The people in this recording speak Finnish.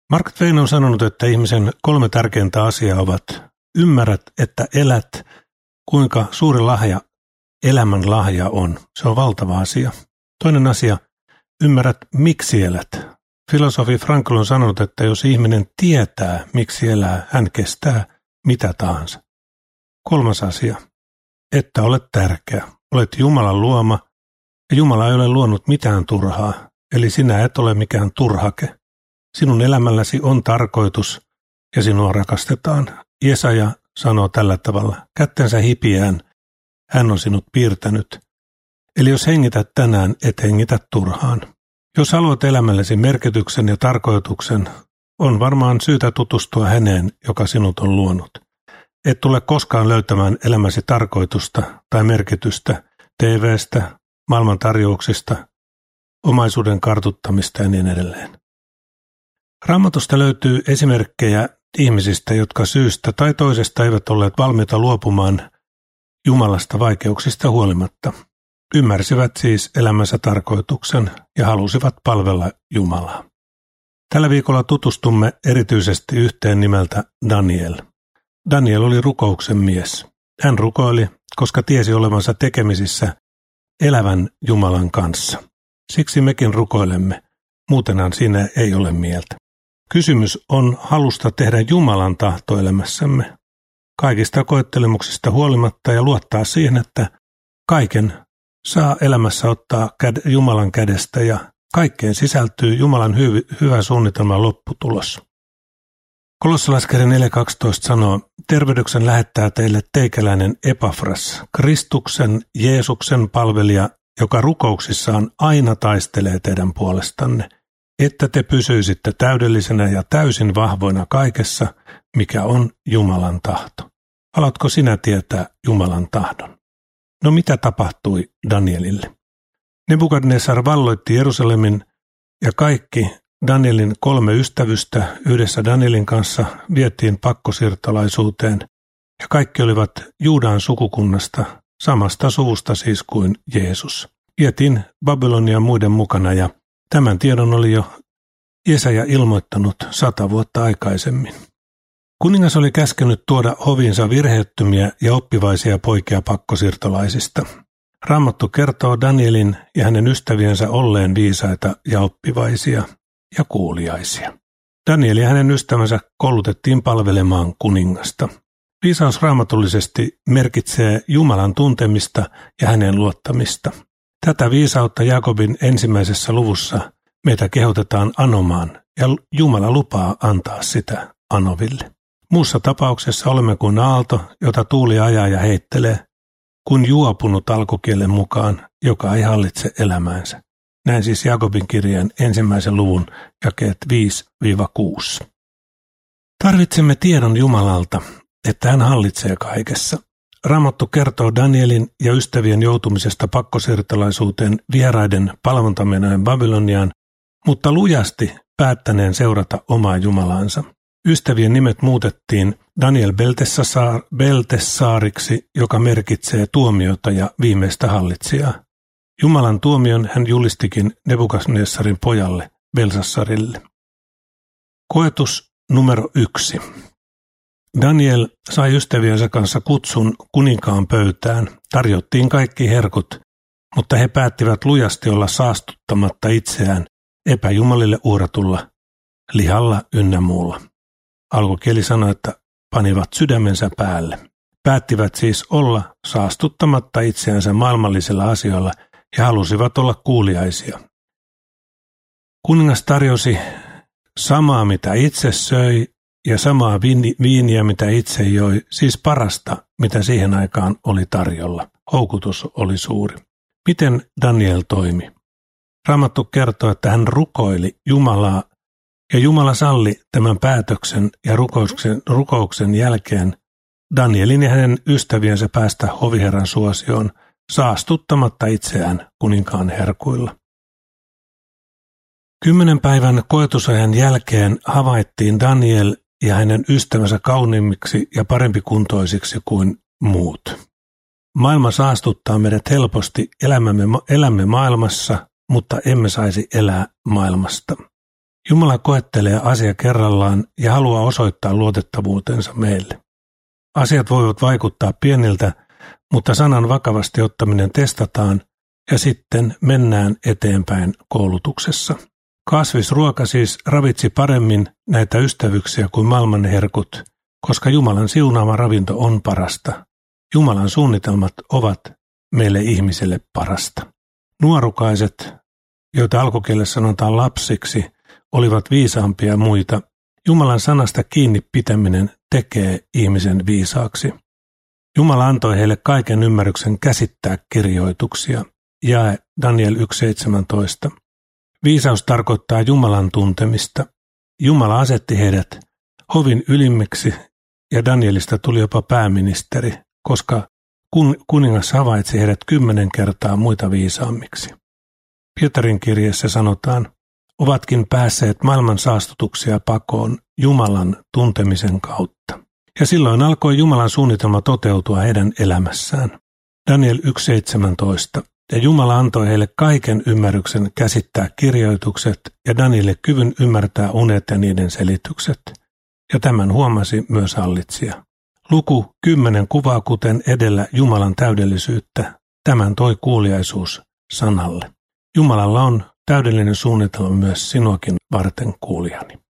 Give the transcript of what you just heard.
Mark Twain on sanonut, että ihmisen 3 tärkeintä asiaa ovat: ymmärrät, että elät, kuinka suuri lahja elämän lahja on. Se on valtava asia. Toinen asia, ymmärrät, miksi elät. Filosofi Frankl on sanonut, että jos ihminen tietää, miksi elää, hän kestää mitä tahansa. 3. asia, että olet tärkeä. Olet Jumalan luoma ja Jumala ei ole luonut mitään turhaa, eli sinä et ole mikään turhake. Sinun elämälläsi on tarkoitus ja sinua rakastetaan. Jesaja sanoo tällä tavalla: kättensä hipiään hän on sinut piirtänyt. Eli jos hengität tänään, et hengitä turhaan. Jos haluat elämällesi merkityksen ja tarkoituksen, on varmaan syytä tutustua häneen, joka sinut on luonut. Et tule koskaan löytämään elämäsi tarkoitusta tai merkitystä TV:stä, maailman tarjouksista, omaisuuden kartuttamista ja niin edelleen. Raamatusta löytyy esimerkkejä ihmisistä, jotka syystä tai toisesta eivät olleet valmiita luopumaan Jumalasta vaikeuksista huolimatta. Ymmärsivät siis elämänsä tarkoituksen ja halusivat palvella Jumalaa. Tällä viikolla tutustumme erityisesti yhteen nimeltä Daniel. Daniel oli rukouksen mies. Hän rukoili, koska tiesi olevansa tekemisissä elävän Jumalan kanssa. Siksi mekin rukoilemme, muutenhan siinä ei ole mieltä. Kysymys on halusta tehdä Jumalan tahto elämässämme, kaikista koettelemuksista huolimatta, ja luottaa siihen, että kaiken saa elämässä ottaa Jumalan kädestä ja kaikkeen sisältyy Jumalan hyvä suunnitelman lopputulos. Kolossalaiskirja 4.12 sanoo: tervehdyksen lähettää teille teikäläinen Epafras, Kristuksen Jeesuksen palvelija, joka rukouksissaan aina taistelee teidän puolestanne, että te pysyisitte täydellisenä ja täysin vahvoina kaikessa, mikä on Jumalan tahto. Haluatko sinä tietää Jumalan tahdon? No mitä tapahtui Danielille? Nebukadnessar valloitti Jerusalemin ja kaikki Danielin 3 ystävystä yhdessä Danielin kanssa vietiin pakkosiirtolaisuuteen ja kaikki olivat Juudan sukukunnasta, samasta suvusta siis kuin Jeesus. Vietiin Babylonian muiden mukana ja tämän tiedon oli jo Jesaja ilmoittanut 100 vuotta aikaisemmin. Kuningas oli käskenyt tuoda hoviinsa virheettömiä ja oppivaisia poikia pakkosiirtolaisista. Raamattu kertoo Danielin ja hänen ystäviensä olleen viisaita ja oppivaisia ja kuuliaisia. Daniel ja hänen ystävänsä koulutettiin palvelemaan kuningasta. Viisaus raamatullisesti merkitsee Jumalan tuntemista ja hänen luottamista. Tätä viisautta Jaakobin 1. luvussa meitä kehotetaan anomaan ja Jumala lupaa antaa sitä anoville. Muussa tapauksessa olemme kuin aalto, jota tuuli ajaa ja heittelee, kuin juopunut alkukielen mukaan, joka ei hallitse elämäänsä. Näin siis Jaakobin kirjeen 1. luvun jakeet 5-6. Tarvitsemme tiedon Jumalalta, että hän hallitsee kaikessa. Raamattu kertoo Danielin ja ystävien joutumisesta pakkosiirtolaisuuteen vieraiden palvontamenojen Babyloniaan, mutta lujasti päättäneen seurata omaa Jumalaansa. Ystävien nimet muutettiin Daniel Belteshaariksi, joka merkitsee tuomiota ja viimeistä hallitsijaa. Jumalan tuomion hän julistikin Nebukadnessarin pojalle Belsassarille. Koetus numero 1. Daniel sai ystäviensä kanssa kutsun kuninkaan pöytään. Tarjottiin kaikki herkut, mutta he päättivät lujasti olla saastuttamatta itseään epäjumalille uhratulla lihalla ynnä muulla. Alkukieli sanoi, että panivat sydämensä päälle. Päättivät siis olla saastuttamatta itseänsä maailmallisilla asioilla ja halusivat olla kuuliaisia. Kuningas tarjosi samaa, mitä itse söi, ja samaa viiniä, mitä itse joi, siis parasta, mitä siihen aikaan oli tarjolla. Houkutus oli suuri. Miten Daniel toimi? Raamattu kertoo, että hän rukoili Jumalaa, ja Jumala salli tämän päätöksen ja rukouksen jälkeen Danielin ja hänen ystäviensä päästä hoviherran suosioon saastuttamatta itseään kuninkaan herkuilla. 10 päivän koetusajan jälkeen havaittiin Daniel ja hänen ystävänsä kauniimmiksi ja parempikuntoisiksi kuin muut. Maailma saastuttaa meidät helposti, elämme maailmassa, mutta emme saisi elää maailmasta. Jumala koettelee asia kerrallaan ja haluaa osoittaa luotettavuutensa meille. Asiat voivat vaikuttaa pieniltä, mutta sanan vakavasti ottaminen testataan ja sitten mennään eteenpäin koulutuksessa. Kasvisruoka siis ravitsi paremmin näitä ystävyyksiä kuin maailmanherkut, koska Jumalan siunaama ravinto on parasta. Jumalan suunnitelmat ovat meille ihmiselle parasta. Nuorukaiset, joita alkukielessä sanotaan lapsiksi, olivat viisaampia muita. Jumalan sanasta kiinni pitäminen tekee ihmisen viisaaksi. Jumala antoi heille kaiken ymmärryksen käsittää kirjoituksia. Jae Daniel 1.17. Viisaus tarkoittaa Jumalan tuntemista. Jumala asetti heidät hovin ylimmiksi ja Danielista tuli jopa pääministeri, koska kuningas havaitsi heidät 10 kertaa muita viisaammiksi. Pietarin kirjeessä sanotaan, ovatkin päässeet maailman saastutuksia pakoon Jumalan tuntemisen kautta. Ja silloin alkoi Jumalan suunnitelma toteutua heidän elämässään. Daniel 1.17. Ja Jumala antoi heille kaiken ymmärryksen käsittää kirjoitukset ja Danielille kyvyn ymmärtää unet ja niiden selitykset. Ja tämän huomasi myös hallitsija. Luku 10 kuvaa kuten edellä Jumalan täydellisyyttä. Tämän toi kuuliaisuus sanalle. Jumalalla on täydellinen suunnitelma myös sinuakin varten kuulijani.